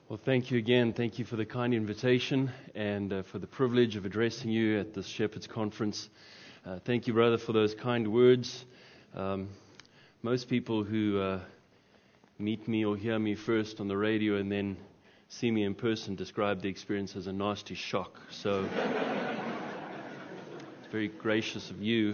Well, thank you again. Thank you for the kind invitation and for the privilege of addressing you at this Shepherd's Conference. Thank you, brother, for those kind words. Most people who meet me or hear me first on the radio and then see me in person describe the experience as a nasty shock. So, it's very gracious of you.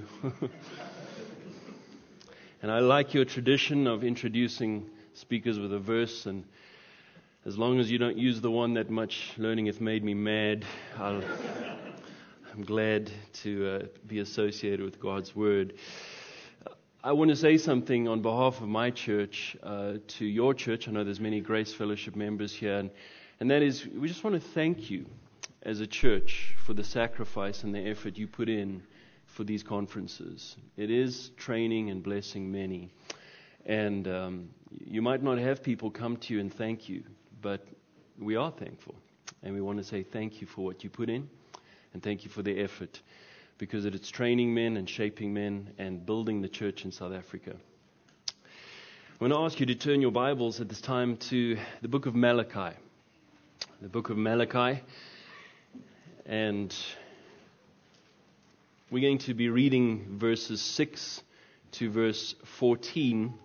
And I like your tradition of introducing speakers with a verse, and as long as you don't use the one that much learning hath made me mad, I'm glad to be associated with God's Word. I want to say something on behalf of my church to your church. I know there's many Grace Fellowship members here, and that is, we just want to thank you as a church for the sacrifice and the effort you put in for these conferences. It is training and blessing many, and you might not have people come to you and thank you, but we are thankful, and we want to say thank you for what you put in, and thank you for the effort, because it's training men and shaping men and building the church in South Africa. I want to ask you to turn your Bibles at this time to the book of Malachi. The book of Malachi, and we're going to be reading verses 6 to verse 14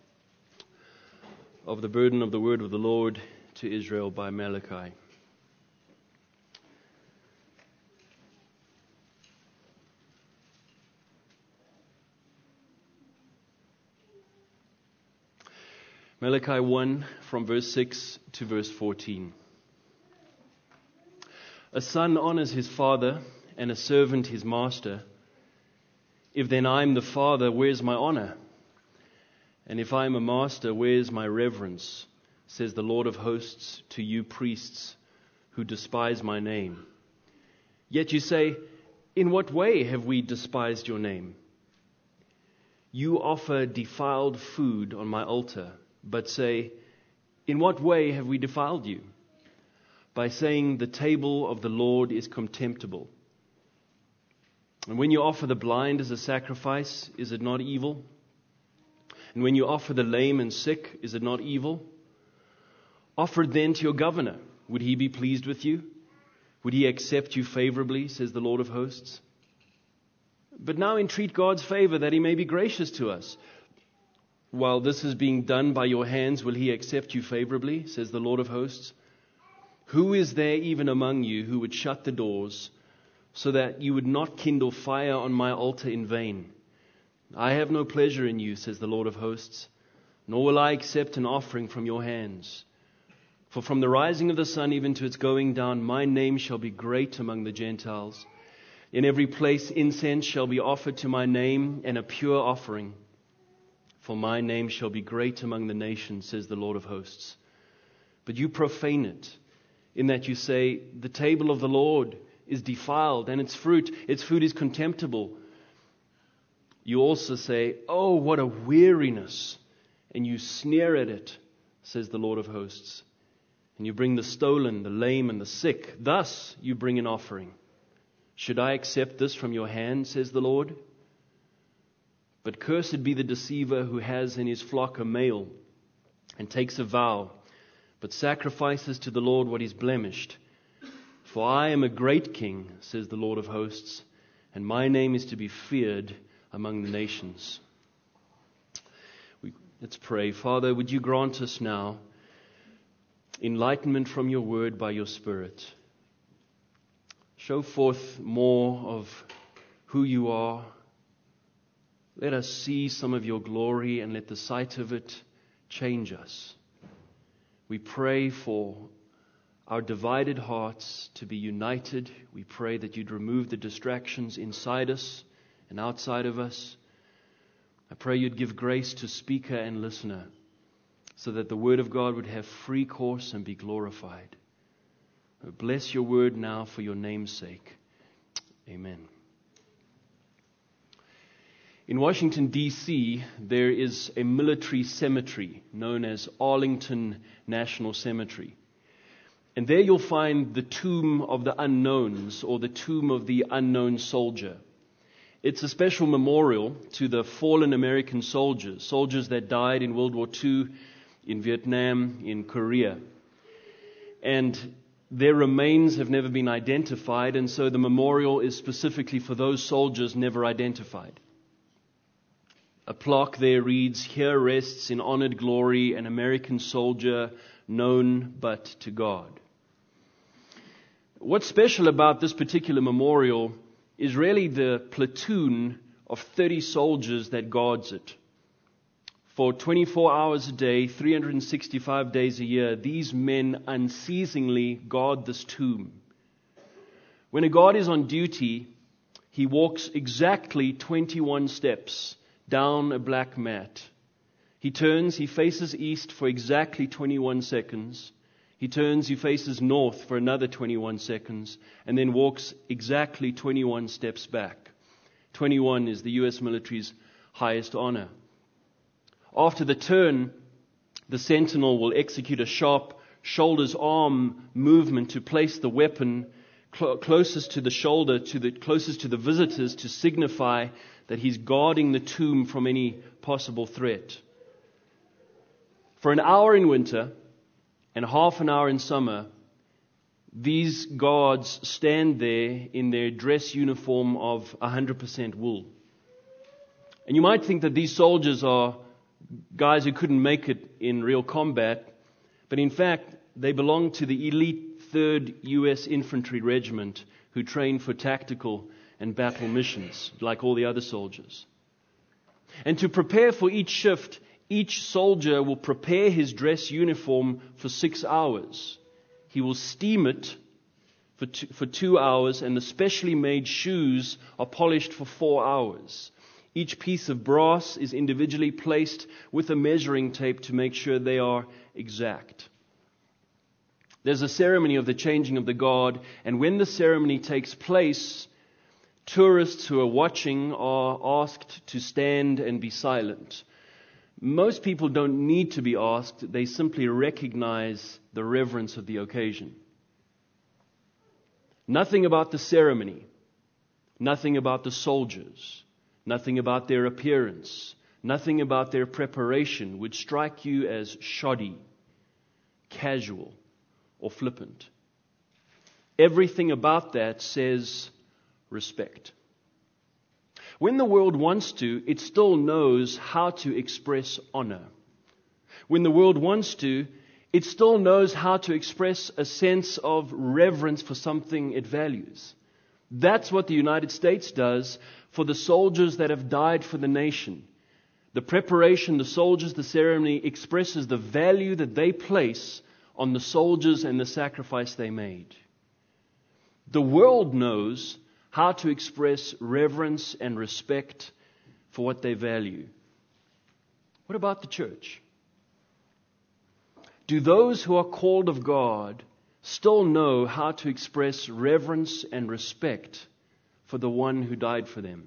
of the burden of the word of the Lord to Israel by Malachi. Malachi 1 from verse 6 to verse 14. A son honors his father, and a servant his master. If then I am the father, where's my honor? And if I am a master, where's my reverence? Says the Lord of hosts to you priests who despise my name. Yet you say, in what way have we despised your name? You offer defiled food on my altar, but say, in what way have we defiled you? By saying the table of the Lord is contemptible. And when you offer the blind as a sacrifice, is it not evil? And when you offer the lame and sick, is it not evil? Offer it then to your governor. Would he be pleased with you? Would he accept you favorably, says the Lord of hosts? But now entreat God's favor that he may be gracious to us. While this is being done by your hands, will he accept you favorably, says the Lord of hosts? Who is there even among you who would shut the doors so that you would not kindle fire on my altar in vain? I have no pleasure in you, says the Lord of hosts, nor will I accept an offering from your hands. For from the rising of the sun even to its going down, my name shall be great among the Gentiles. In every place incense shall be offered to my name, and a pure offering. For my name shall be great among the nations, says the Lord of hosts. But you profane it, in that you say, the table of the Lord is defiled, and its food is contemptible. You also say, oh, what a weariness, and you sneer at it, says the Lord of hosts. And you bring the stolen, the lame, and the sick. Thus you bring an offering. Should I accept this from your hand, says the Lord? But cursed be the deceiver who has in his flock a male, and takes a vow, but sacrifices to the Lord what is blemished. For I am a great king, says the Lord of hosts, and my name is to be feared among the nations. Let's pray. Father, would you grant us now enlightenment from your word by your Spirit. Show forth more of who you are. Let us see some of your glory, and let the sight of it change us. We pray for our divided hearts to be united. We pray that you'd remove the distractions inside us and outside of us. I pray you'd give grace to speaker and listener, so that the word of God would have free course and be glorified. Bless your word now for your name's sake. Amen. In Washington, D.C., there is a military cemetery known as Arlington National Cemetery. And there you'll find the tomb of the unknowns, or the tomb of the unknown soldier. It's a special memorial to the fallen American soldiers that died in World War II, in Vietnam, in Korea. and their remains have never been identified, and so the memorial is specifically for those soldiers never identified. A plaque there reads, "Here rests in honored glory an American soldier known but to God." What's special about this particular memorial is really the platoon of 30 soldiers that guards it. For 24 hours a day, 365 days a year, these men unceasingly guard this tomb. When a guard is on duty, he walks exactly 21 steps down a black mat. He turns, he faces east for exactly 21 seconds. He turns, he faces north for another 21 seconds, and then walks exactly 21 steps back. 21 is the U.S. military's highest honor. After the turn, the sentinel will execute a sharp shoulders-arm movement to place the weapon closest to the shoulder, closest to the visitors, to signify that he's guarding the tomb from any possible threat. For an hour in winter and half an hour in summer, these guards stand there in their dress uniform of 100% wool. And you might think that these soldiers are guys who couldn't make it in real combat, but in fact, they belong to the elite 3rd U.S. Infantry Regiment, who train for tactical and battle missions, like all the other soldiers. And to prepare for each shift, each soldier will prepare his dress uniform for 6 hours. He will steam it for 2 hours, and the specially made shoes are polished for 4 hours. Each piece of brass is individually placed with a measuring tape to make sure they are exact. There's a ceremony of the changing of the guard, and when the ceremony takes place, tourists who are watching are asked to stand and be silent. Most people don't need to be asked. They simply recognize the reverence of the occasion. Nothing about the ceremony, nothing about the soldiers, nothing about their appearance, nothing about their preparation would strike you as shoddy, casual, or flippant. Everything about that says respect. When the world wants to, it still knows how to express honor. When the world wants to, it still knows how to express a sense of reverence for something it values. That's what the United States does for the soldiers that have died for the nation. The preparation, the soldiers, the ceremony expresses the value that they place on the soldiers and the sacrifice they made. The world knows how to express reverence and respect for what they value. What about the church? Do those who are called of God still know how to express reverence and respect for the one who died for them?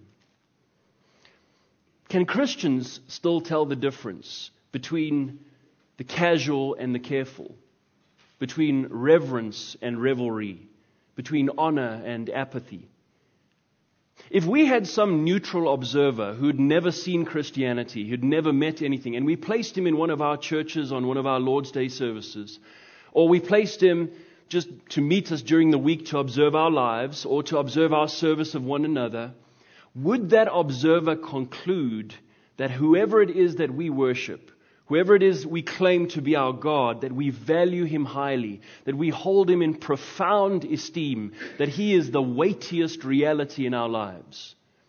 Can Christians still tell the difference between the casual and the careful, between reverence and revelry, between honor and apathy? If we had some neutral observer who'd never seen Christianity, who'd never met anything, and we placed him in one of our churches on one of our Lord's Day services, or we placed him just to meet us during the week to observe our lives or to observe our service of one another, would that observer conclude that whoever it is that we worship, whoever it is we claim to be our God, that we value him highly, that we hold him in profound esteem, that he is the weightiest reality in our lives?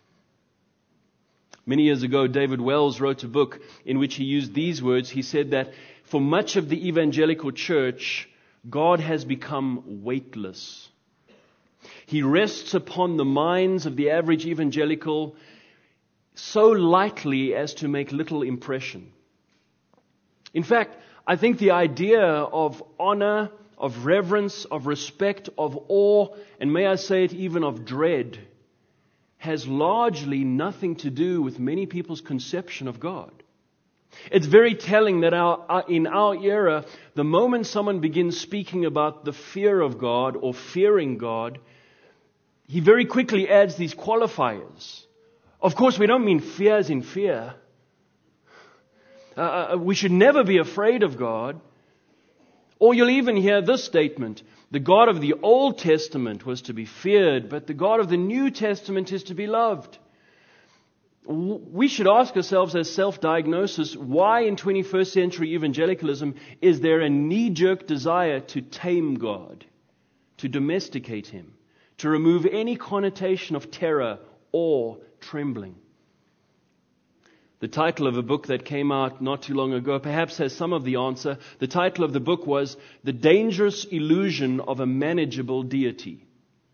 Many years ago, David Wells wrote a book in which he used these words. He said that for much of the evangelical church, God has become weightless. He rests upon the minds of the average evangelical so lightly as to make little impression. In fact, I think the idea of honor, of reverence, of respect, of awe, and may I say it, even of dread, has largely nothing to do with many people's conception of God. It's very telling that in our era, the moment someone begins speaking about the fear of God or fearing God, he very quickly adds these qualifiers. Of course, we don't mean fear as in fear. We should never be afraid of God. Or you'll even hear this statement: the God of the Old Testament was to be feared, but the God of the New Testament is to be loved. We should ask ourselves as self-diagnosis, why in 21st century evangelicalism is there a knee-jerk desire to tame God, to domesticate Him, to remove any connotation of terror or trembling? The title of a book that came out not too long ago perhaps has some of the answer. The title of the book was The Dangerous Illusion of a Manageable Deity.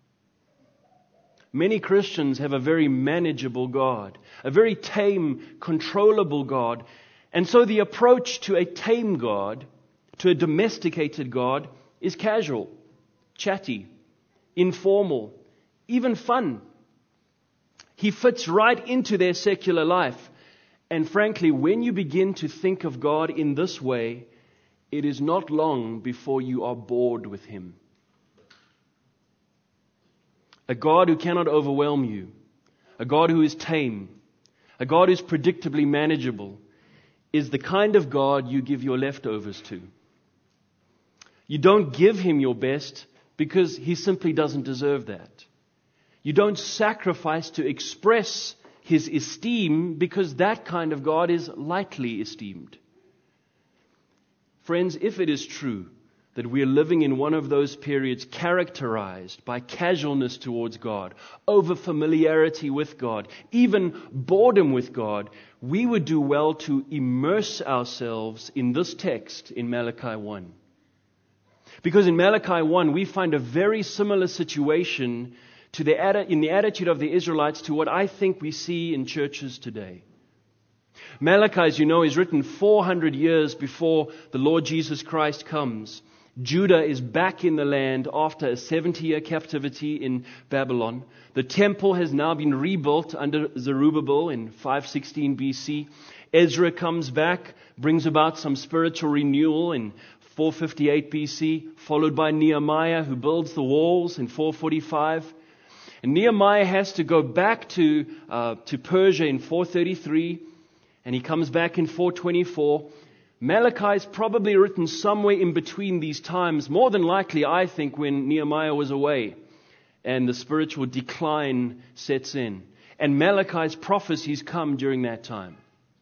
Many Christians have a very manageable God, a very tame, controllable God. And so the approach to a tame God, to a domesticated God, is casual, chatty, informal, even fun. He fits right into their secular life. And frankly, when you begin to think of God in this way, it is not long before you are bored with Him. A God who cannot overwhelm you, a God who is tame, a God who is predictably manageable, is the kind of God you give your leftovers to. You don't give Him your best because He simply doesn't deserve that. You don't sacrifice to express His esteem because that kind of God is lightly esteemed. Friends, if it is true that we are living in one of those periods characterized by casualness towards God, over familiarity with God, even boredom with God, we would do well to immerse ourselves in this text in Malachi 1. Because in Malachi 1 we find a very similar situation in the attitude of the Israelites to what I think we see in churches today. Malachi, as you know, is written 400 years before the Lord Jesus Christ comes. Judah is back in the land after a 70-year captivity in Babylon. The temple has now been rebuilt under Zerubbabel in 516 BC. Ezra comes back, brings about some spiritual renewal in 458 BC, followed by Nehemiah, who builds the walls in 445. And Nehemiah has to go back to Persia in 433, and he comes back in 424. Malachi is probably written somewhere in between these times, more than likely, I think, when Nehemiah was away and the spiritual decline sets in. And Malachi's prophecies come during that time.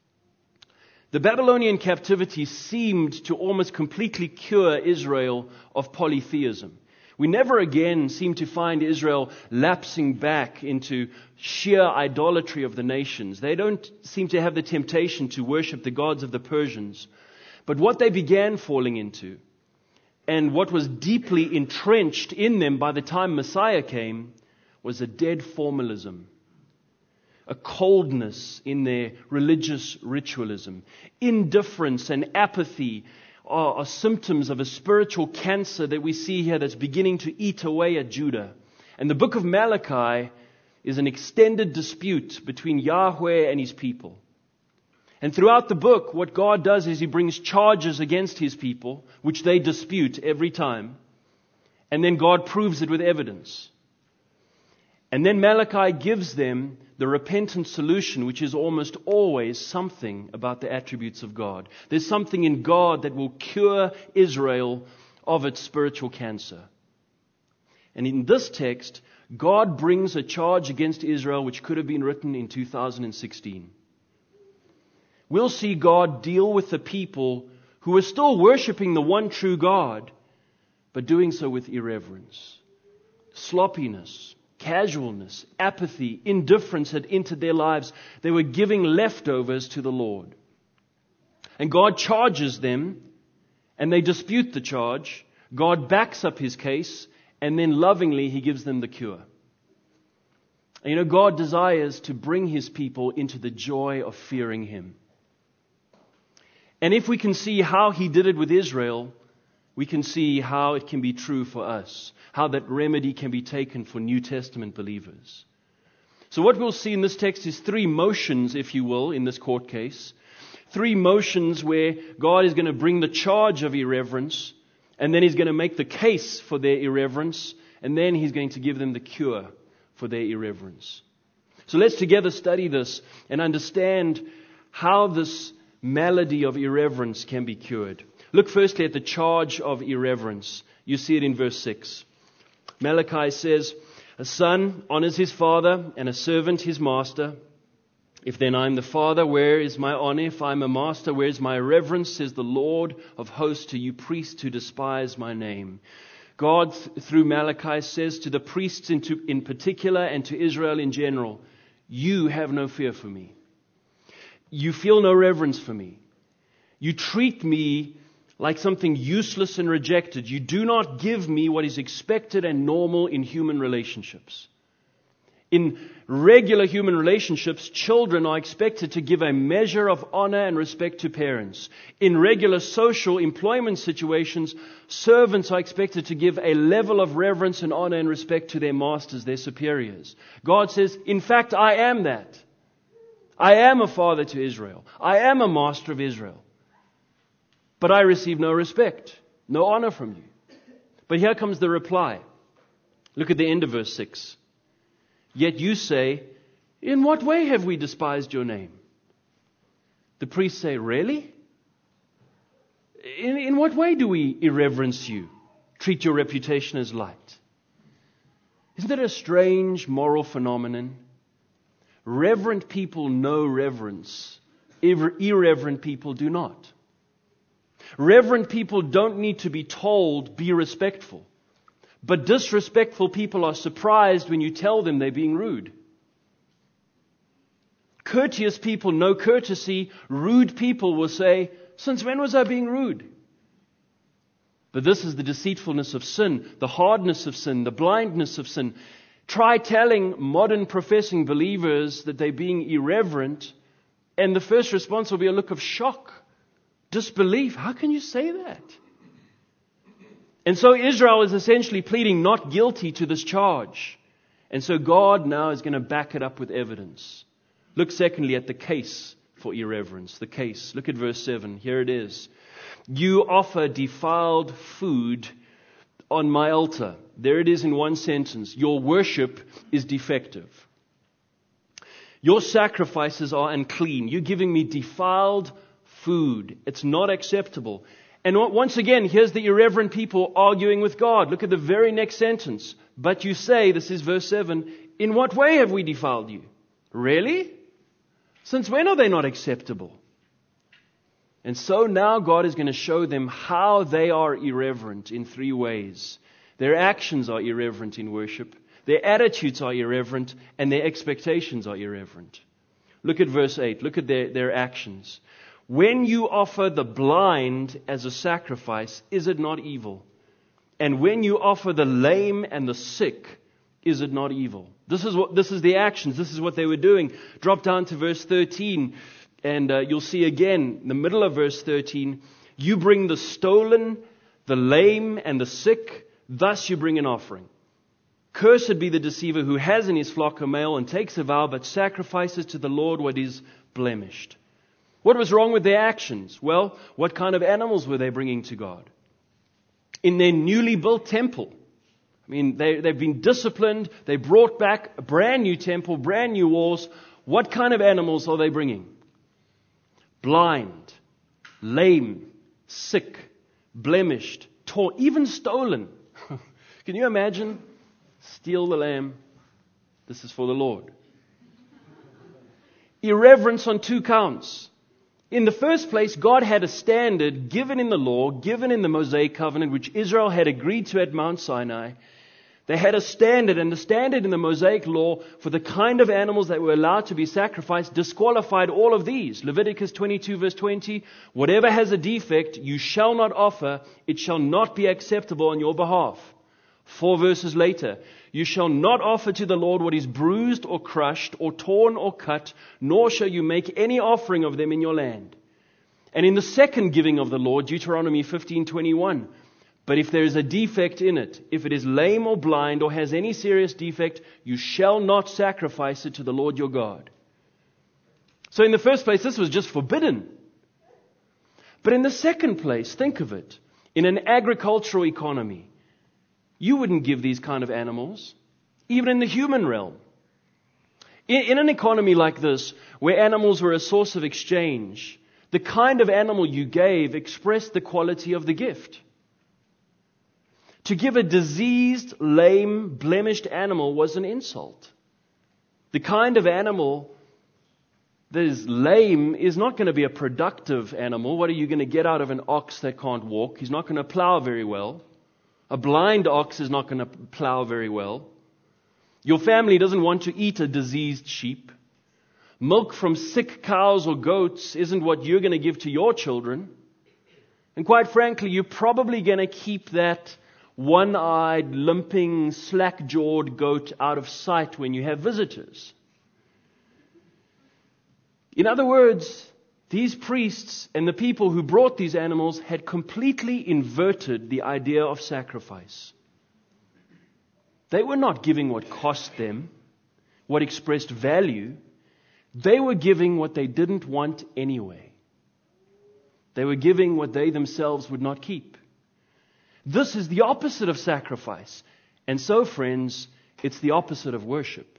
The Babylonian captivity seemed to almost completely cure Israel of polytheism. We never again seem to find Israel lapsing back into sheer idolatry of the nations. They don't seem to have the temptation to worship the gods of the Persians. But what they began falling into, and what was deeply entrenched in them by the time Messiah came, was a dead formalism, a coldness in their religious ritualism. Indifference and apathy are symptoms of a spiritual cancer that we see here that's beginning to eat away at Judah. And the book of Malachi is an extended dispute between Yahweh and His people. And throughout the book, what God does is He brings charges against His people, which they dispute every time. And then God proves it with evidence. And then Malachi gives them the repentant solution, which is almost always something about the attributes of God. There's something in God that will cure Israel of its spiritual cancer. And in this text, God brings a charge against Israel which could have been written in 2016. We'll see God deal with the people who are still worshiping the one true God, but doing so with irreverence, sloppiness, casualness, apathy, indifference had entered their lives. They were giving leftovers to the Lord. And God charges them, and they dispute the charge. God backs up His case, and then lovingly He gives them the cure. And you know, God desires to bring His people into the joy of fearing Him. And if we can see how He did it with Israel, we can see how it can be true for us, how that remedy can be taken for New Testament believers. So what we'll see in this text is three motions, if you will, in this court case. Three motions where God is going to bring the charge of irreverence, and then He's going to make the case for their irreverence, and then He's going to give them the cure for their irreverence. So let's together study this and understand how this malady of irreverence can be cured. Look firstly at the charge of irreverence. You see it in verse 6. Malachi says, a son honors his father and a servant his master. If then I am the father, where is my honor? If I am a master, where is my reverence? Says the Lord of hosts to you priests who despise my name. God, through Malachi, says to the priests in particular and to Israel in general, you have no fear for me. You feel no reverence for me. You treat me like something useless and rejected. You do not give me what is expected and normal in human relationships. In regular human relationships, children are expected to give a measure of honor and respect to parents. In regular social employment situations, servants are expected to give a level of reverence and honor and respect to their masters, their superiors. God says, in fact, I am that. I am a father to Israel. I am a master of Israel. But I receive no respect, no honor from you. But here comes the reply. Look at the end of verse 6. Yet you say, in what way have we despised your name? The priests say, really? In what way do we irreverence you, treat your reputation as light? Isn't it a strange moral phenomenon? Reverent people know reverence. Irreverent people do not. Reverent people don't need to be told, be respectful. But disrespectful people are surprised when you tell them they're being rude. Courteous people know courtesy. Rude people will say, since when was I being rude? But this is the deceitfulness of sin, the hardness of sin, the blindness of sin. Try telling modern professing believers that they're being irreverent, and the first response will be a look of shock, disbelief. How can you say that? And so Israel is essentially pleading not guilty to this charge. And so God now is going to back it up with evidence. Look secondly at the case for irreverence. The case. Look at verse 7. Here it is. You offer defiled food on my altar. There it is in one sentence. Your worship is defective. Your sacrifices are unclean. You're giving me defiled food. It's not acceptable. And once again, here's the irreverent people arguing with God. Look at the very next sentence. But you say, this is verse 7, in what way have we defiled you? Really? Since when are they not acceptable? And so now God is going to show them how they are irreverent in three ways. Their actions are irreverent in worship. Their attitudes are irreverent. And their expectations are irreverent. Look at verse 8. Look at their actions. When you offer the blind as a sacrifice, is it not evil? And when you offer the lame and the sick, is it not evil? This is the actions. This is what they were doing. Drop down to verse 13, and you'll see again, in the middle of verse 13, you bring the stolen, the lame, and the sick, thus you bring an offering. Cursed be the deceiver who has in his flock a male and takes a vow, but sacrifices to the Lord what is blemished. What was wrong with their actions? Well, what kind of animals were they bringing to God? In their newly built temple. I mean, they've been disciplined. They brought back a brand new temple, brand new walls. What kind of animals are they bringing? Blind, lame, sick, blemished, torn, even stolen. Can you imagine? Steal the lamb. This is for the Lord. Irreverence on two counts. In the first place, God had a standard given in the law, given in the Mosaic covenant, which Israel had agreed to at Mount Sinai. They had a standard, and the standard in the Mosaic law for the kind of animals that were allowed to be sacrificed disqualified all of these. Leviticus 22 verse 20, whatever has a defect, you shall not offer, it shall not be acceptable on your behalf. 4 verses later, you shall not offer to the Lord what is bruised or crushed or torn or cut, nor shall you make any offering of them in your land. And in the second giving of the law, Deuteronomy 15:21, but if there is a defect in it, if it is lame or blind or has any serious defect, you shall not sacrifice it to the Lord your God. So in the first place, this was just forbidden. But in the second place, think of it, in an agricultural economy, you wouldn't give these kind of animals, even in the human realm. In an economy like this, where animals were a source of exchange, The kind of animal you gave expressed the quality of the gift. To give a diseased, lame, blemished animal was an insult. The kind of animal that is lame is not going to be a productive animal. What are you going to get out of an ox that can't walk? He's not going to plow very well. A blind ox is not going to plow very well. Your family doesn't want to eat a diseased sheep. Milk from sick cows or goats isn't what you're going to give to your children. And quite frankly, you're probably going to keep that one-eyed, limping, slack-jawed goat out of sight when you have visitors. In other words, these priests and the people who brought these animals had completely inverted the idea of sacrifice. They were not giving what cost them, what expressed value. They were giving what they didn't want anyway. They were giving what they themselves would not keep. This is the opposite of sacrifice. And so, friends, it's the opposite of worship.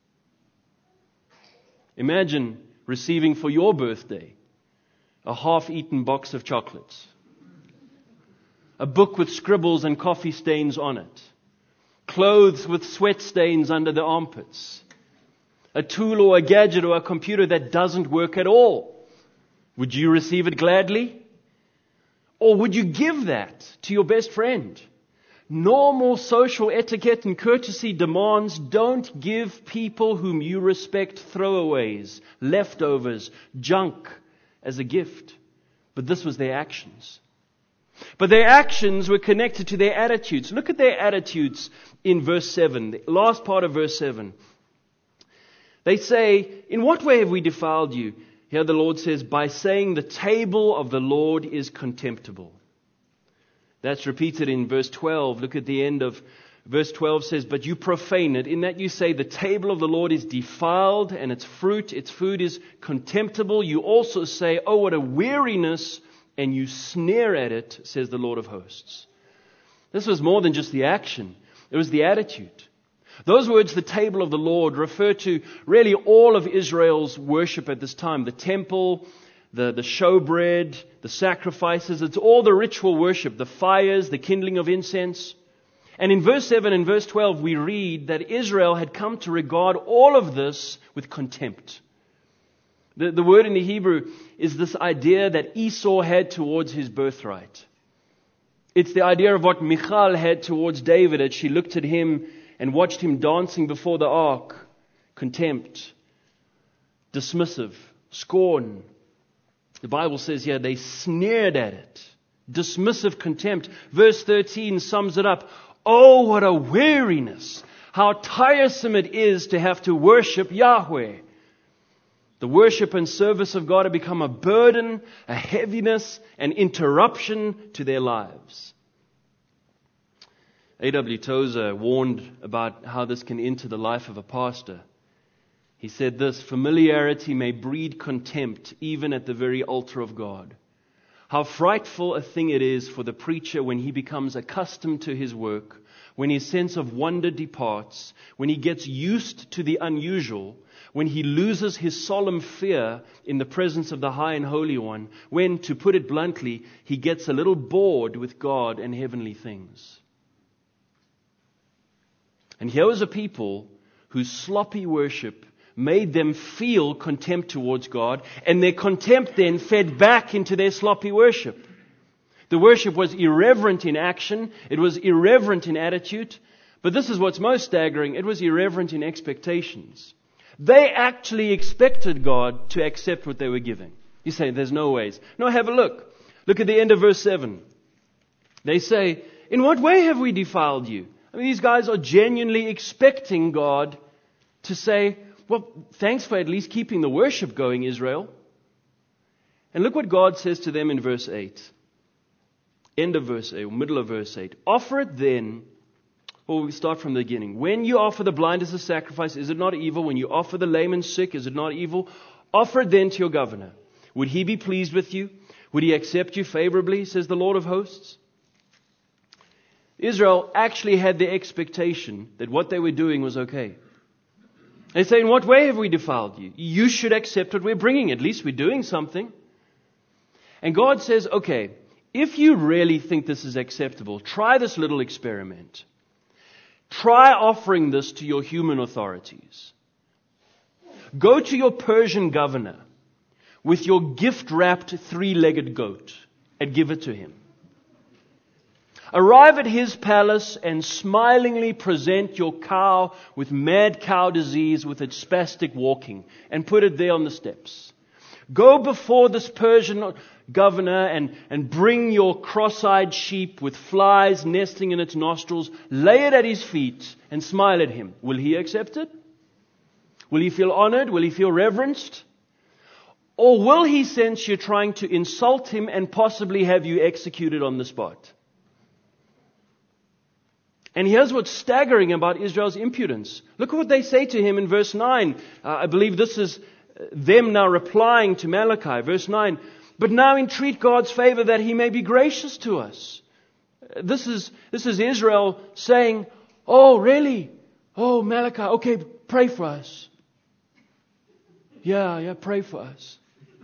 Imagine receiving for your birthday a half-eaten box of chocolates, a book with scribbles and coffee stains on it, clothes with sweat stains under the armpits, a tool or a gadget or a computer that doesn't work at all. Would you receive it gladly? Or would you give that to your best friend? Normal social etiquette and courtesy demands don't give people whom you respect throwaways, leftovers, junk as a gift. But this was their actions. But their actions were connected to their attitudes. Look at their attitudes in verse 7, the last part of verse 7. They say, in what way have we defiled you? Here the Lord says, by saying the table of the Lord is contemptible. That's repeated in verse 12. Look at the end of verse 12 says, but you profane it, in that you say the table of the Lord is defiled and its fruit, its food is contemptible. You also say, oh, what a weariness, and you sneer at it, says the Lord of hosts. This was more than just the action. It was the attitude. Those words, the table of the Lord, refer to really all of Israel's worship at this time. The temple, the showbread, the sacrifices. It's all the ritual worship, the fires, the kindling of incense. And in verse 7 and verse 12, we read that Israel had come to regard all of this with contempt. The word in the Hebrew is this idea that Esau had towards his birthright. It's the idea of what Michal had towards David as she looked at him and watched him dancing before the ark. Contempt, dismissive, scorn. The Bible says here they sneered at it. Dismissive contempt. Verse 13 sums it up. Oh, what a weariness. How tiresome it is to have to worship Yahweh. The worship and service of God have become a burden, a heaviness, an interruption to their lives. A.W. Tozer warned about how this can enter the life of a pastor. He said this, familiarity may breed contempt even at the very altar of God. How frightful a thing it is for the preacher when he becomes accustomed to his work, when his sense of wonder departs, when he gets used to the unusual, when he loses his solemn fear in the presence of the High and Holy One, when, to put it bluntly, he gets a little bored with God and heavenly things. And here was a people whose sloppy worship made them feel contempt towards God, and their contempt then fed back into their sloppy worship. The worship was irreverent in action, it was irreverent in attitude, but this is what's most staggering, it was irreverent in expectations. They actually expected God to accept what they were giving. You say, there's no ways. No, have a look. Look at the end of verse 7. They say, in what way have we defiled you? I mean, these guys are genuinely expecting God to say, well, thanks for at least keeping the worship going, Israel. And look what God says to them in verse 8. End of verse 8, middle of verse 8. Offer it then, or we start from the beginning. When you offer the blind as a sacrifice, is it not evil? When you offer the lame and sick, is it not evil? Offer it then to your governor. Would he be pleased with you? Would he accept you favorably, says the Lord of hosts? Israel actually had the expectation that what they were doing was okay. They say, in what way have we defiled you? You should accept what we're bringing. At least we're doing something. And God says, okay, if you really think this is acceptable, try this little experiment. Try offering this to your human authorities. Go to your Persian governor with your gift-wrapped three-legged goat and give it to him. Arrive at his palace and smilingly present your cow with mad cow disease with its spastic walking and put it there on the steps. Go before this Persian governor and bring your cross-eyed sheep with flies nesting in its nostrils, lay it at his feet and smile at him. Will he accept it? Will he feel honored? Will he feel reverenced? Or will he sense you're trying to insult him and possibly have you executed on the spot? And here's what's staggering about Israel's impudence. Look at what they say to him in verse 9. I believe this is them now replying to Malachi. Verse 9. But now entreat God's favor that he may be gracious to us. This is Israel saying, oh, really? Oh, Malachi, okay, pray for us. Yeah, pray for us.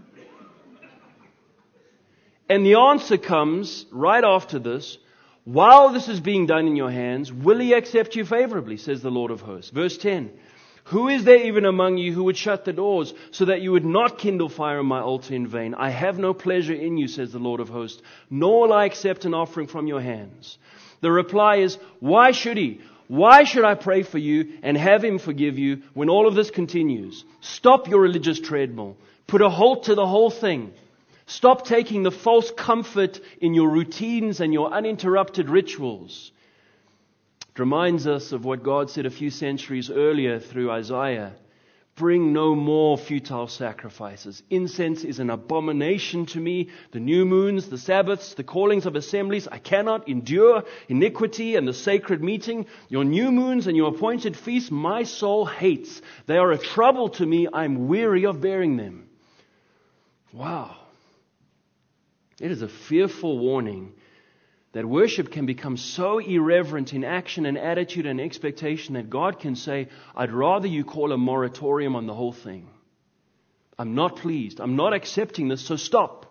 And the answer comes right after this. While this is being done in your hands, will he accept you favorably, says the Lord of hosts. Verse 10. Who is there even among you who would shut the doors so that you would not kindle fire on my altar in vain? I have no pleasure in you, says the Lord of hosts, nor will I accept an offering from your hands. The reply is, why should he? Why should I pray for you and have him forgive you when all of this continues? Stop your religious treadmill. Put a halt to the whole thing. Stop taking the false comfort in your routines and your uninterrupted rituals. It reminds us of what God said a few centuries earlier through Isaiah. Bring no more futile sacrifices. Incense is an abomination to me. The new moons, the Sabbaths, the callings of assemblies. I cannot endure iniquity and the sacred meeting. Your new moons and your appointed feasts, my soul hates. They are a trouble to me. I'm weary of bearing them. Wow. It is a fearful warning that worship can become so irreverent in action and attitude and expectation that God can say, I'd rather you call a moratorium on the whole thing. I'm not pleased. I'm not accepting this, so stop.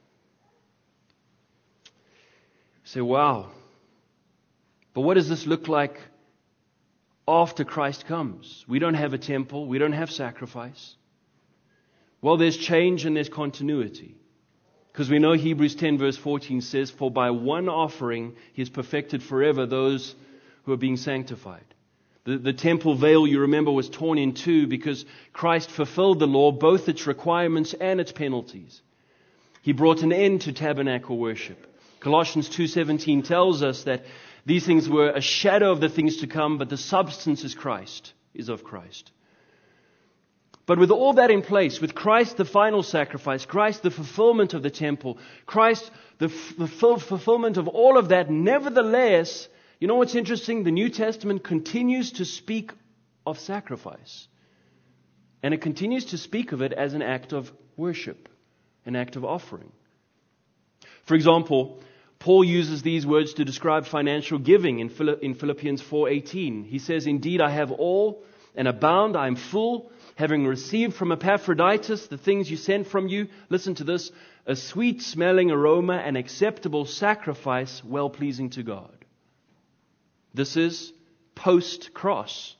You say, wow. But what does this look like after Christ comes? We don't have a temple. We don't have sacrifice. Well, there's change and there's continuity. Because we know Hebrews 10 verse 14 says, for by one offering he has perfected forever those who are being sanctified. The temple veil, you remember, was torn in two because Christ fulfilled the law, both its requirements and its penalties. He brought an end to tabernacle worship. Colossians 2:17 tells us that these things were a shadow of the things to come, but the substance is of Christ. But with all that in place, with Christ the final sacrifice, Christ the fulfillment of the temple, Christ the fulfillment of all of that, nevertheless, you know what's interesting? The New Testament continues to speak of sacrifice. And it continues to speak of it as an act of worship, an act of offering. For example, Paul uses these words to describe financial giving in Philippians 4:18. He says, indeed, I have all and abound, I am full, having received from Epaphroditus the things you sent from you. Listen to this, a sweet-smelling aroma, an acceptable sacrifice, well-pleasing to God. This is post-cross.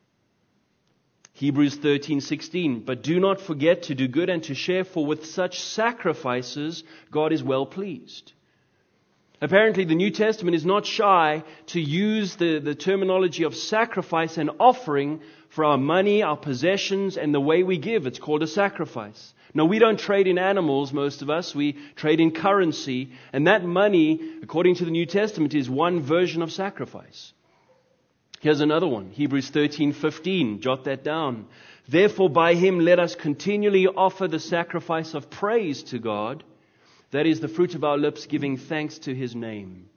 Hebrews 13:16. But do not forget to do good and to share, for with such sacrifices God is well pleased. Apparently, the New Testament is not shy to use the terminology of sacrifice and offering for our money, our possessions, and the way we give. It's called a sacrifice. No, we don't trade in animals, most of us. We trade in currency. And that money, according to the New Testament, is one version of sacrifice. Here's another one. Hebrews 13:15. Jot that down. Therefore, by him let us continually offer the sacrifice of praise to God. That is the fruit of our lips, giving thanks to his name.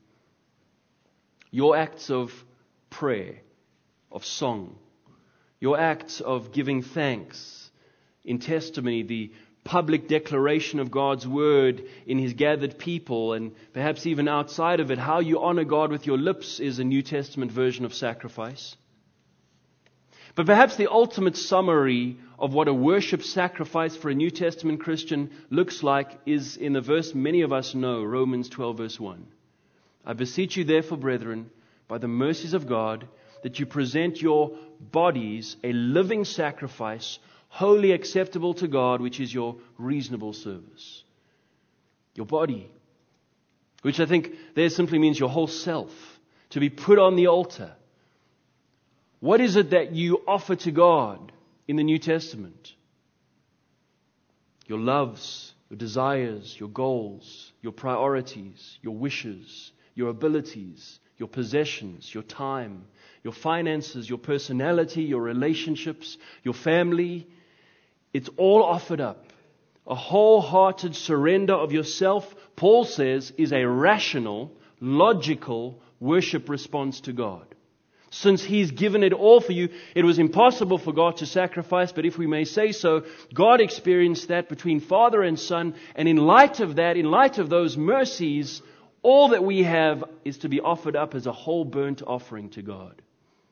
Your acts of prayer, of song, your acts of giving thanks in testimony, the public declaration of God's word in his gathered people, and perhaps even outside of it, how you honor God with your lips is a New Testament version of sacrifice. But perhaps the ultimate summary of what a worship sacrifice for a New Testament Christian looks like is in the verse many of us know, Romans 12 verse 1. I beseech you therefore, brethren, by the mercies of God, that you present your bodies a living sacrifice, wholly acceptable to God, which is your reasonable service. Your body, which I think there simply means your whole self, to be put on the altar. What is it that you offer to God in the New Testament? Your loves, your desires, your goals, your priorities, your wishes, your abilities, your possessions, your time, your finances, your personality, your relationships, your family. It's all offered up. A wholehearted surrender of yourself, Paul says, is a rational, logical worship response to God. Since He's given it all for you, it was impossible for God to sacrifice, but if we may say so, God experienced that between Father and Son, and in light of that, in light of those mercies, all that we have is to be offered up as a whole burnt offering to God.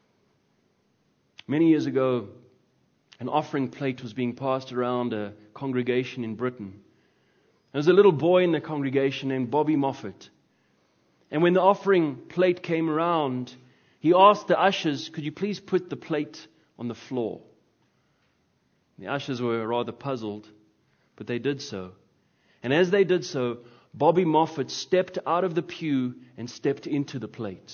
Many years ago, an offering plate was being passed around a congregation in Britain. There was a little boy in the congregation named Bobby Moffat. And when the offering plate came around, he asked the ushers, could you please put the plate on the floor? The ushers were rather puzzled, but they did so. And as they did so, Bobby Moffat stepped out of the pew and stepped into the plate.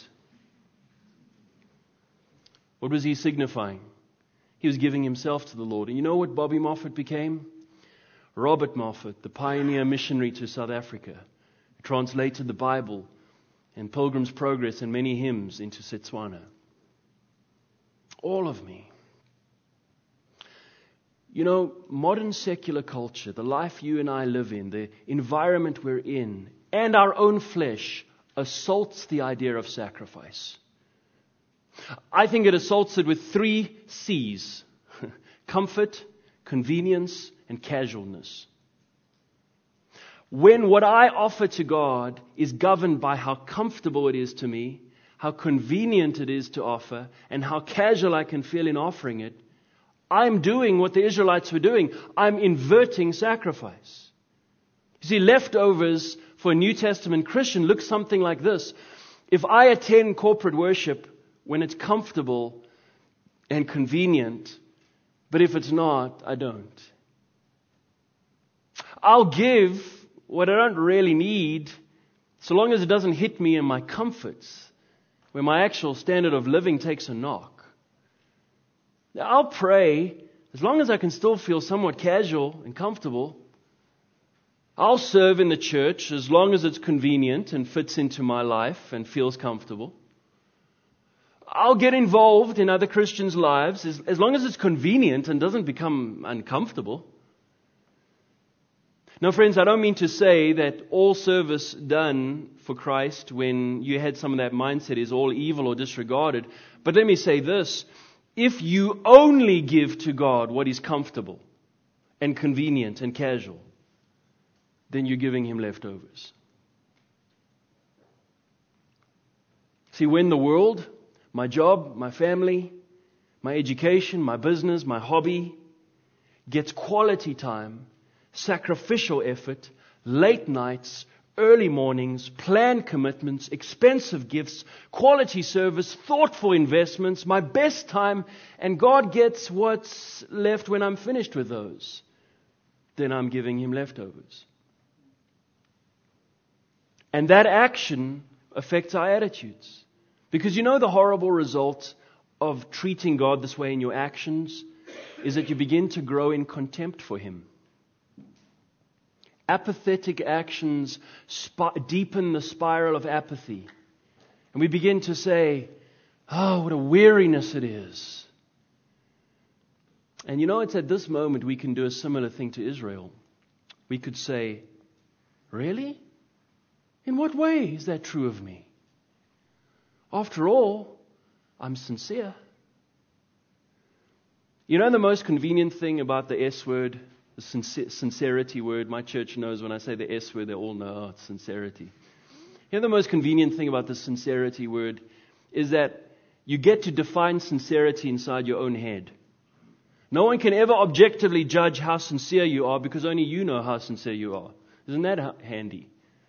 What was he signifying? He was giving himself to the Lord. And you know what Bobby Moffat became? Robert Moffat, the pioneer missionary to South Africa, who translated the Bible and Pilgrim's Progress and many hymns into Setswana. All of me. You know, modern secular culture, the life you and I live in, the environment we're in, and our own flesh assaults the idea of sacrifice. I think it assaults it with 3 C's. Comfort, convenience, and casualness. When what I offer to God is governed by how comfortable it is to me, how convenient it is to offer, and how casual I can feel in offering it, I'm doing what the Israelites were doing. I'm inverting sacrifice. You see, leftovers for a New Testament Christian look something like this. If I attend corporate worship when it's comfortable and convenient, but if it's not, I don't. I'll give what I don't really need, so long as it doesn't hit me in my comforts, where my actual standard of living takes a knock. I'll pray, as long as I can still feel somewhat casual and comfortable. I'll serve in the church, as long as it's convenient and fits into my life and feels comfortable. I'll get involved in other Christians' lives, as long as it's convenient and doesn't become uncomfortable. Now, friends, I don't mean to say that all service done for Christ when you had some of that mindset is all evil or disregarded. But let me say this. If you only give to God what is comfortable and convenient and casual, then you're giving Him leftovers. See, when the world, my job, my family, my education, my business, my hobby gets quality time, sacrificial effort, late nights, early mornings, planned commitments, expensive gifts, quality service, thoughtful investments, my best time, and God gets what's left when I'm finished with those, then I'm giving Him leftovers. And that action affects our attitudes. Because you know the horrible result of treating God this way in your actions is that you begin to grow in contempt for Him. Apathetic actions deepen the spiral of apathy. And we begin to say, oh, what a weariness it is. And you know, it's at this moment we can do a similar thing to Israel. We could say, really? In what way is that true of me? After all, I'm sincere. You know the most convenient thing about the S word? The sincerity word. My church knows when I say the S word, they all know it's sincerity. You know the most convenient thing about the sincerity word is that you get to define sincerity inside your own head. No one can ever objectively judge how sincere you are because only you know how sincere you are. Isn't that handy?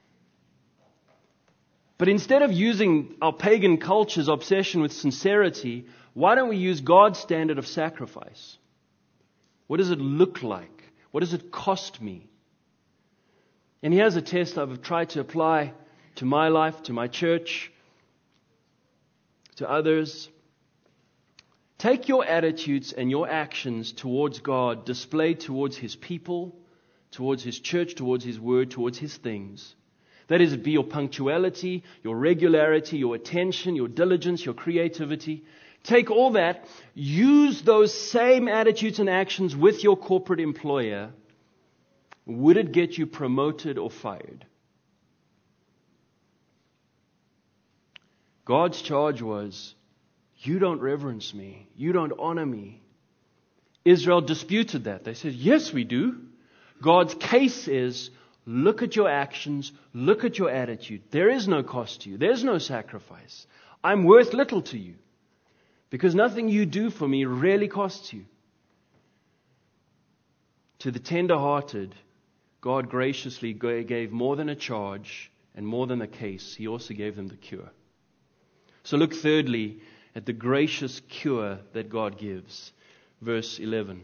But instead of using our pagan culture's obsession with sincerity, why don't we use God's standard of sacrifice? What does it look like? What does it cost me? And here's a test I've tried to apply to my life, to my church, to others. Take your attitudes and your actions towards God, displayed towards His people, towards His church, towards His word, towards His things. That is, it be your punctuality, your regularity, your attention, your diligence, your creativity. Take all that, use those same attitudes and actions with your corporate employer. Would it get you promoted or fired? God's charge was, you don't reverence me. You don't honor me. Israel disputed that. They said, yes, we do. God's case is, look at your actions, look at your attitude. There is no cost to you. There's no sacrifice. I'm worth little to you because nothing you do for me really costs you. To the tender-hearted, God graciously gave more than a charge and more than a case. He also gave them the cure. So look thirdly at the gracious cure that God gives. Verse 11.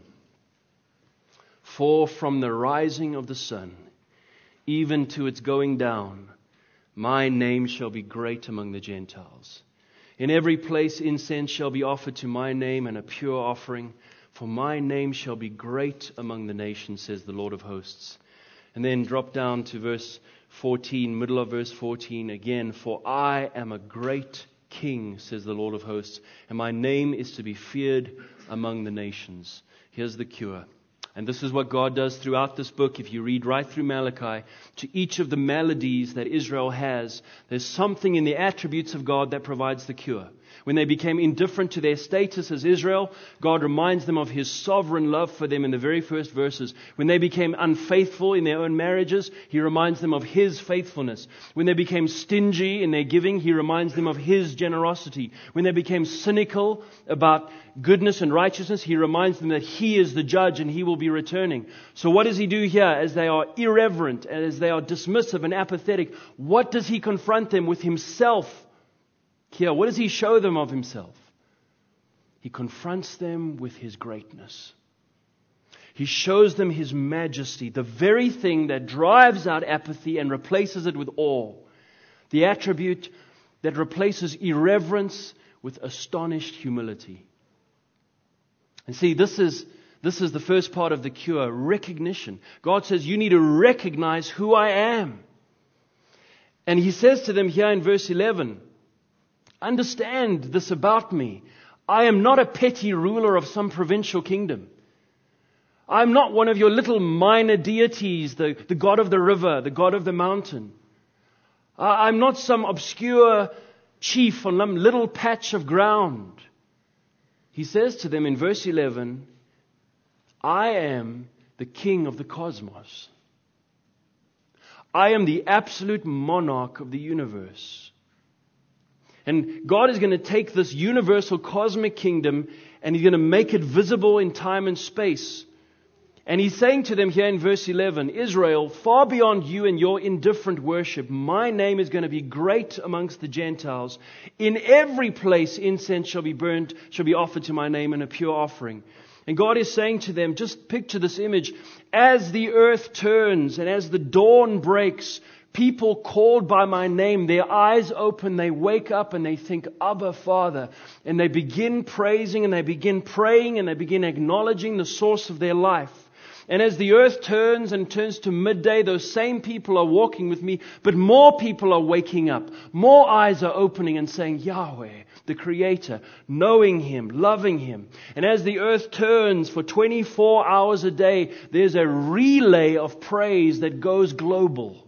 For from the rising of the sun, even to its going down, my name shall be great among the Gentiles. In every place incense shall be offered to my name and a pure offering. For my name shall be great among the nations, says the Lord of hosts. And then drop down to verse 14, middle of verse 14 again. For I am a great King, says the Lord of hosts, and my name is to be feared among the nations. Here's the cure. And this is what God does throughout this book. If you read right through Malachi, to each of the maladies that Israel has, there's something in the attributes of God that provides the cure. When they became indifferent to their status as Israel, God reminds them of His sovereign love for them in the very first verses. When they became unfaithful in their own marriages, He reminds them of His faithfulness. When they became stingy in their giving, He reminds them of His generosity. When they became cynical about goodness and righteousness, He reminds them that He is the judge and He will be returning. So what does He do here as they are irreverent, as they are dismissive and apathetic? What does He confront them with Himself? Here, what does He show them of Himself? He confronts them with His greatness. He shows them His majesty, the very thing that drives out apathy and replaces it with awe. The attribute that replaces irreverence with astonished humility. And see, this is the first part of the cure, recognition. God says, you need to recognize who I am. And He says to them here in verse 11, understand this about me. I am not a petty ruler of some provincial kingdom. I'm not one of your little minor deities, the God of the river, the God of the mountain. I'm not some obscure chief on some little patch of ground. He says to them in verse 11, I am the King of the cosmos. I am the absolute monarch of the universe. And God is going to take this universal cosmic kingdom and He's going to make it visible in time and space. And He's saying to them here in verse 11, Israel, far beyond you and your indifferent worship, my name is going to be great amongst the Gentiles. In every place incense shall be burnt, shall be offered to my name and a pure offering. And God is saying to them, just picture this image, as the earth turns and as the dawn breaks, people called by my name, their eyes open, they wake up and they think, Abba, Father. And they begin praising and they begin praying and they begin acknowledging the source of their life. And as the earth turns and turns to midday, those same people are walking with me, but more people are waking up. More eyes are opening and saying, Yahweh, the Creator, knowing Him, loving Him. And as the earth turns for 24 hours a day, there's a relay of praise that goes global.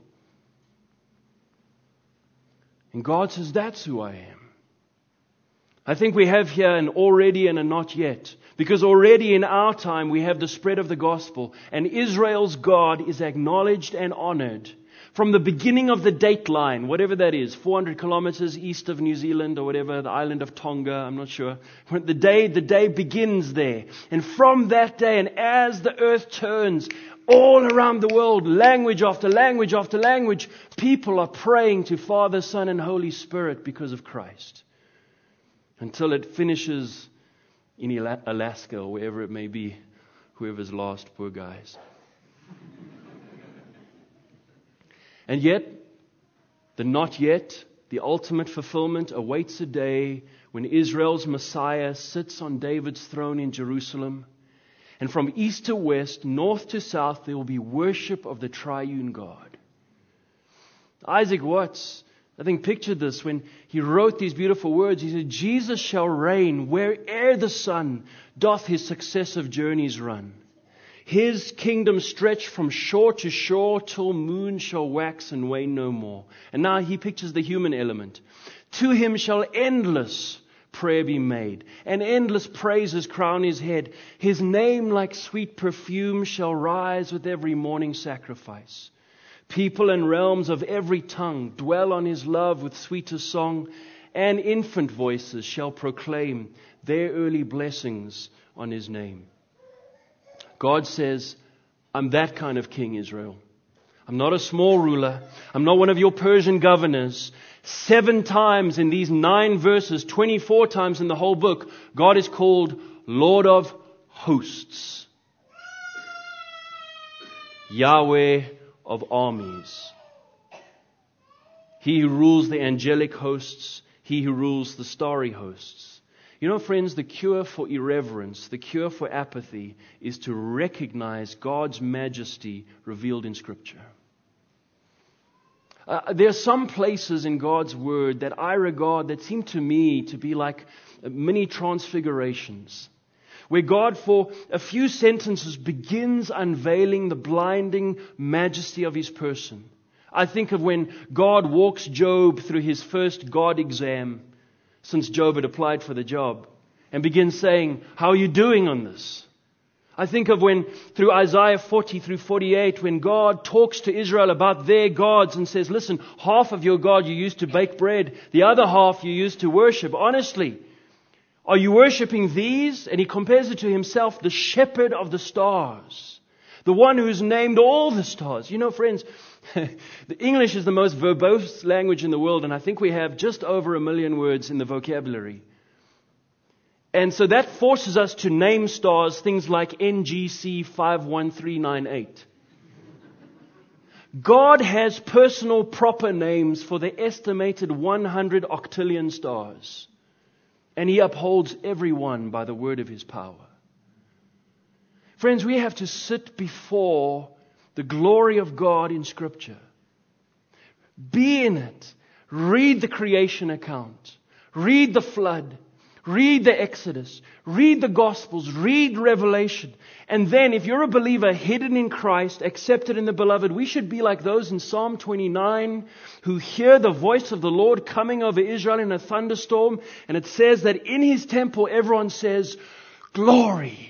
And God says, that's who I am. I think we have here an already and a not yet. Because already in our time we have the spread of the gospel. And Israel's God is acknowledged and honored From the beginning of the date line, whatever that is, 400 kilometers east of New Zealand or whatever, the island of Tonga, I'm not sure. The day begins there. And from that day, and as the earth turns, all around the world, language after language after language, people are praying to Father, Son, and Holy Spirit because of Christ. Until it finishes in Alaska or wherever it may be, whoever's lost, poor guys. And yet, the not yet, the ultimate fulfillment awaits a day when Israel's Messiah sits on David's throne in Jerusalem. And from east to west, north to south, there will be worship of the triune God. Isaac Watts, I think, pictured this when he wrote these beautiful words. He said, Jesus shall reign where'er the sun doth his successive journeys run. His kingdom stretch from shore to shore till moon shall wax and wane no more. And now he pictures the human element. To him shall endless prayer be made, and endless praises crown his head. His name like sweet perfume shall rise with every morning sacrifice. People and realms of every tongue dwell on his love with sweeter song, and infant voices shall proclaim their early blessings on his name. God says, I'm that kind of king, Israel. I'm not a small ruler. I'm not one of your Persian governors. 7 times in these 9 verses, 24 times in the whole book, God is called Lord of hosts. Yahweh of armies. He who rules the angelic hosts. He who rules the starry hosts. You know, friends, the cure for irreverence, the cure for apathy is to recognize God's majesty revealed in Scripture. There are some places in God's Word that I regard that seem to me to be like mini transfigurations, where God for a few sentences begins unveiling the blinding majesty of His person. I think of when God walks Job through his first God exam, since Job had applied for the job, and begins saying, how are you doing on this? I think of when, through Isaiah 40 through 48, when God talks to Israel about their gods and says, listen, half of your God you used to bake bread, the other half you used to worship. Honestly, are you worshiping these? And he compares it to himself, the shepherd of the stars, the one who's named all the stars. You know, friends, the English is the most verbose language in the world, and I think we have just over 1 million words in the vocabulary. And so that forces us to name stars, things like NGC 51398. God has personal proper names for the estimated 100 octillion stars. And He upholds every one by the word of His power. Friends, we have to sit before the glory of God in Scripture. Be in it. Read the creation account. Read the flood. Read the Exodus. Read the Gospels. Read Revelation. And then, if you're a believer hidden in Christ, accepted in the Beloved, we should be like those in Psalm 29 who hear the voice of the Lord coming over Israel in a thunderstorm. And it says that in His temple, everyone says, glory.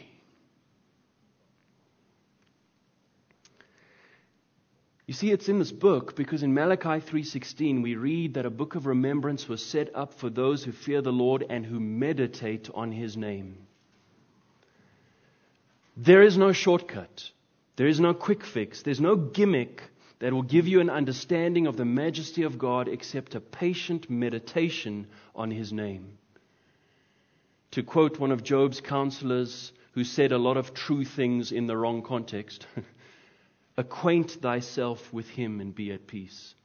You see, it's in this book because in Malachi 3:16 we read that a book of remembrance was set up for those who fear the Lord and who meditate on His name. There is no shortcut. There is no quick fix. There's no gimmick that will give you an understanding of the majesty of God except a patient meditation on His name. To quote one of Job's counselors who said a lot of true things in the wrong context, acquaint thyself with Him and be at peace.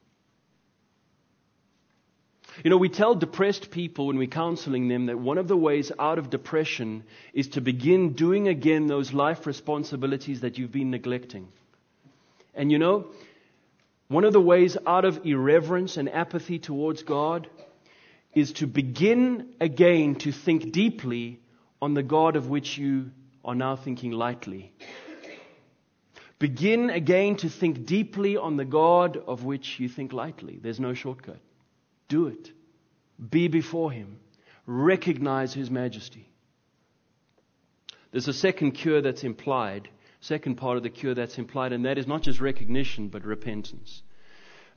You know, we tell depressed people when we're counseling them that one of the ways out of depression is to begin doing again those life responsibilities that you've been neglecting. And you know, one of the ways out of irreverence and apathy towards God is to begin again to think deeply on the God of which you are now thinking lightly. Begin again to think deeply on the God of which you think lightly. There's no shortcut. Do it. Be before Him. Recognize His majesty. There's a second cure that's implied, second part of the cure that's implied, and that is not just recognition, but repentance.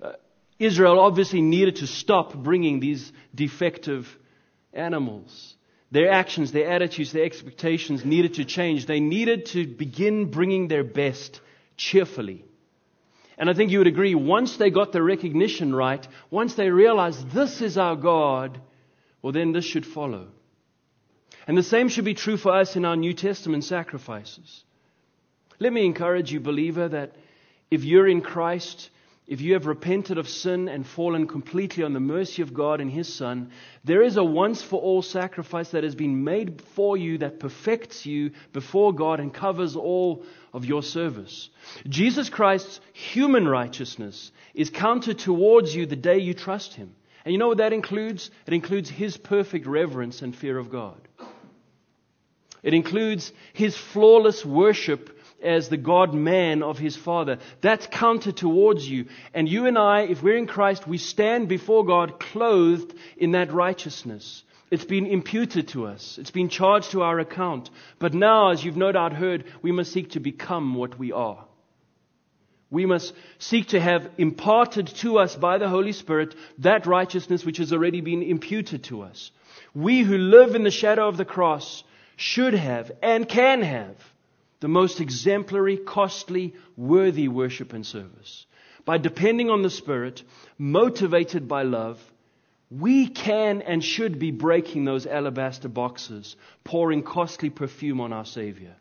Israel obviously needed to stop bringing these defective animals. Their actions, their attitudes, their expectations needed to change. They needed to begin bringing their best cheerfully. And I think you would agree, once they got the recognition right, once they realized this is our God, well then this should follow. And the same should be true for us in our New Testament sacrifices. Let me encourage you, believer, that if you're in Christ, if you have repented of sin and fallen completely on the mercy of God and His Son, there is a once-for-all sacrifice that has been made for you that perfects you before God and covers all of your service. Jesus Christ's human righteousness is counted towards you the day you trust Him. And you know what that includes? It includes His perfect reverence and fear of God. It includes His flawless worship as the God-man of His Father. That's counted towards you. And you and I, if we're in Christ, we stand before God clothed in that righteousness. It's been imputed to us. It's been charged to our account. But now, as you've no doubt heard, we must seek to become what we are. We must seek to have imparted to us by the Holy Spirit that righteousness which has already been imputed to us. We who live in the shadow of the cross should have and can have the most exemplary, costly, worthy worship and service. By depending on the Spirit, motivated by love, we can and should be breaking those alabaster boxes, pouring costly perfume on our Savior.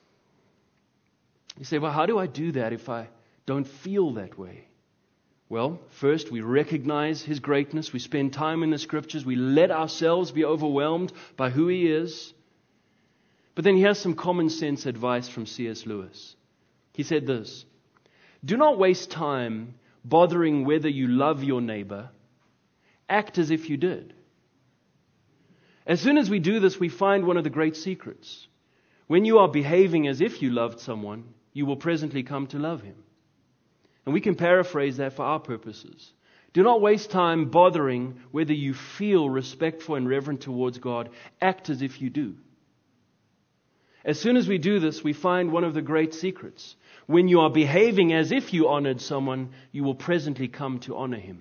You say, well, how do I do that if I don't feel that way? Well, first we recognize His greatness. We spend time in the Scriptures. We let ourselves be overwhelmed by who He is. But then here's some common sense advice from C.S. Lewis. He said this: do not waste time bothering whether you love your neighbor. Act as if you did. As soon as we do this, we find one of the great secrets. When you are behaving as if you loved someone, you will presently come to love him. And we can paraphrase that for our purposes. Do not waste time bothering whether you feel respectful and reverent towards God. Act as if you do. As soon as we do this, we find one of the great secrets. When you are behaving as if you honored someone, you will presently come to honor him.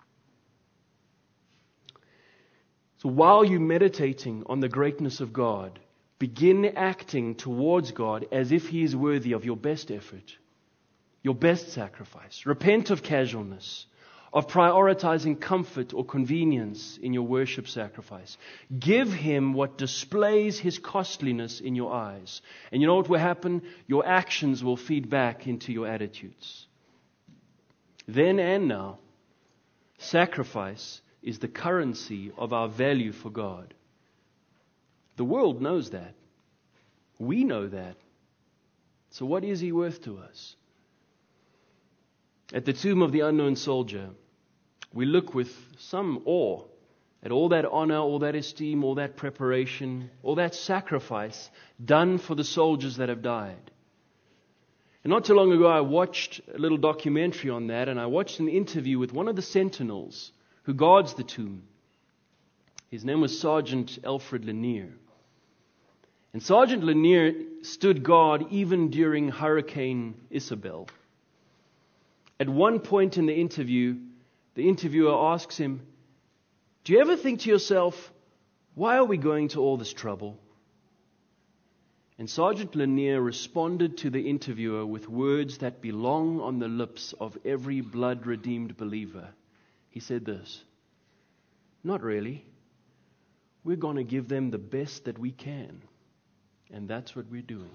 So while you're meditating on the greatness of God, begin acting towards God as if He is worthy of your best effort, your best sacrifice. Repent of casualness, of prioritizing comfort or convenience in your worship sacrifice. Give Him what displays His costliness in your eyes. And you know what will happen? Your actions will feed back into your attitudes. Then and now, sacrifice is the currency of our value for God. The world knows that. We know that. So what is He worth to us? At the tomb of the unknown soldier, we look with some awe at all that honor, all that esteem, all that preparation, all that sacrifice done for the soldiers that have died. And not too long ago, I watched a little documentary on that, and I watched an interview with one of the sentinels who guards the tomb. His name was Sergeant Alfred Lanier. And Sergeant Lanier stood guard even during Hurricane Isabel. At one point in the interview, the interviewer asks him, "Do you ever think to yourself, why are we going to all this trouble?" And Sergeant Lanier responded to the interviewer with words that belong on the lips of every blood-redeemed believer. He said this: "Not really. We're going to give them the best that we can." And that's what we're doing.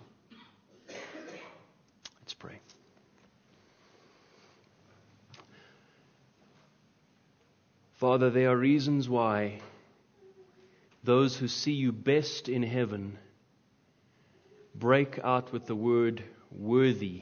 Let's pray. Father, there are reasons why those who see You best in heaven break out with the word worthy.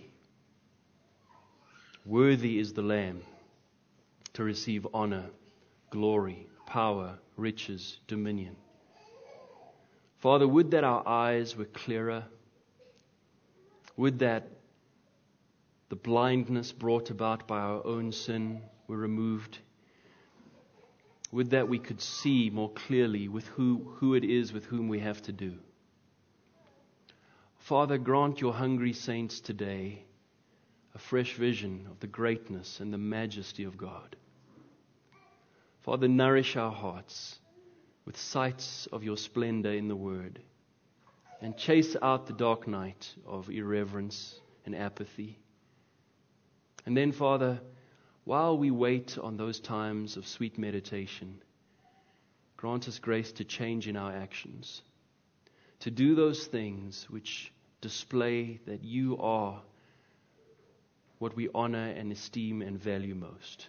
Worthy is the Lamb to receive honor, glory, power, riches, dominion. Father, would that our eyes were clearer. Would that the blindness brought about by our own sin were removed. Would that we could see more clearly with who it is with whom we have to do. Father, grant Your hungry saints today a fresh vision of the greatness and the majesty of God. Father, nourish our hearts with sights of your splendor in the Word, and chase out the dark night of irreverence and apathy. And then, Father, while we wait on those times of sweet meditation, grant us grace to change in our actions, to do those things which display that you are what we honor and esteem and value most.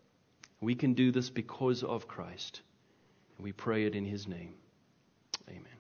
We can do this because of Christ, and we pray it in His name. Amen.